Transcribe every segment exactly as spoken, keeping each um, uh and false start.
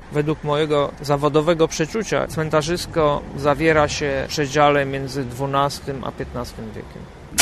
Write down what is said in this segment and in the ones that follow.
Według mojego zawodowego przeczucia cmentarzysko zawiera się w przedziale między dwunastym a piętnastym wiekiem.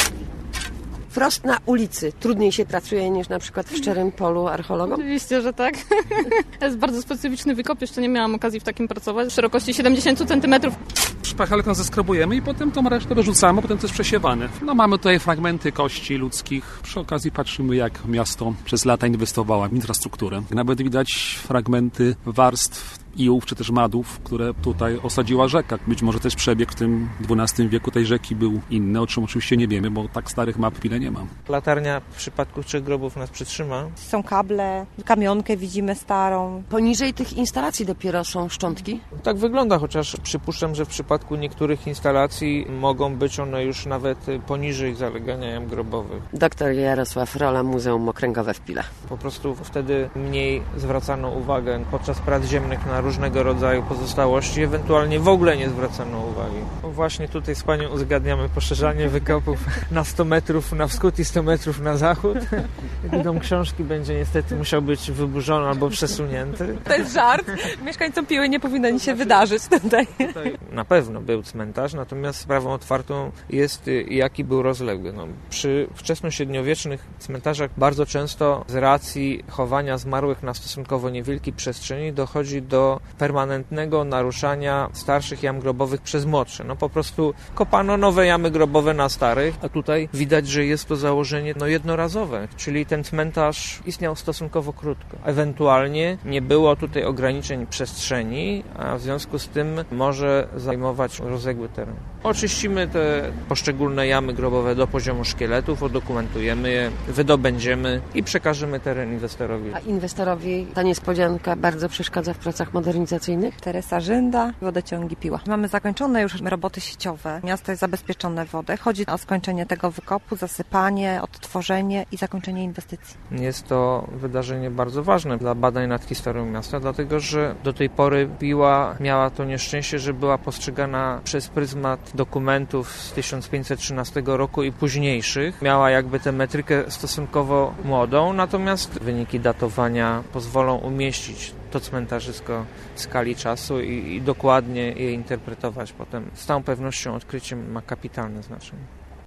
Frost na ulicy trudniej się pracuje niż na przykład w szczerym polu archeologom? Oczywiście, że tak. To jest bardzo specyficzny wykop, jeszcze nie miałam okazji w takim pracować. W szerokości siedemdziesiąt centymetrów. Szpachelką zeskrobujemy i potem tą resztę wyrzucamy, potem to jest przesiewane. No mamy tutaj fragmenty kości ludzkich. Przy okazji patrzymy, jak miasto przez lata inwestowało w infrastrukturę. Nawet widać fragmenty warstw i ołów, czy też madów, które tutaj osadziła rzeka. Być może też przebieg w tym dwunastym wieku tej rzeki był inny, o czym oczywiście nie wiemy, bo tak starych map w ile nie ma. Latarnia w przypadku trzech grobów nas przytrzyma. Są kable, kamionkę widzimy starą. Poniżej tych instalacji dopiero są szczątki? Tak wygląda, chociaż przypuszczam, że w przypadku niektórych instalacji mogą być one już nawet poniżej zalegania jam grobowych. Doktor Jarosław Rola, Muzeum Okręgowe w Pile. Po prostu wtedy mniej zwracano uwagę podczas prac ziemnych na różnego rodzaju pozostałości, ewentualnie w ogóle nie zwracano uwagi. No właśnie tutaj z panią uzgadniamy poszerzanie wykopów na sto metrów na wschód i sto metrów na zachód. Dom książki będzie niestety musiał być wyburzony albo przesunięty. To jest żart. Mieszkańcom Piły nie powinno nic się wydarzyć tutaj. Tutaj na pewno był cmentarz, natomiast sprawą otwartą jest, jaki był rozległy. No, przy wczesnośredniowiecznych cmentarzach bardzo często z racji chowania zmarłych na stosunkowo niewielkiej przestrzeni dochodzi do permanentnego naruszania starszych jam grobowych przez młodsze. No po prostu kopano nowe jamy grobowe na starych, a tutaj widać, że jest to założenie no, jednorazowe, czyli ten cmentarz istniał stosunkowo krótko. Ewentualnie nie było tutaj ograniczeń przestrzeni, a w związku z tym może zajmować rozległy teren. Oczyścimy te poszczególne jamy grobowe do poziomu szkieletów, udokumentujemy je, wydobędziemy i przekażemy teren inwestorowi. A inwestorowi ta niespodzianka bardzo przeszkadza w pracach modernizacyjnych? Teresa Żynda, wodociągi Piła. Mamy zakończone już roboty sieciowe. Miasto jest zabezpieczone w wodę. Chodzi o skończenie tego wykopu, zasypanie, odtworzenie i zakończenie inwestycji. Jest to wydarzenie bardzo ważne dla badań nad historią miasta, dlatego że do tej pory Piła miała to nieszczęście, że była postrzegana przez pryzmat dokumentów z tysiąc pięćset trzynastego roku i późniejszych. Miała jakby tę metrykę stosunkowo młodą, natomiast wyniki datowania pozwolą umieścić to cmentarzysko w skali czasu i, i dokładnie je interpretować potem. Z całą pewnością odkrycie ma kapitalne znaczenie.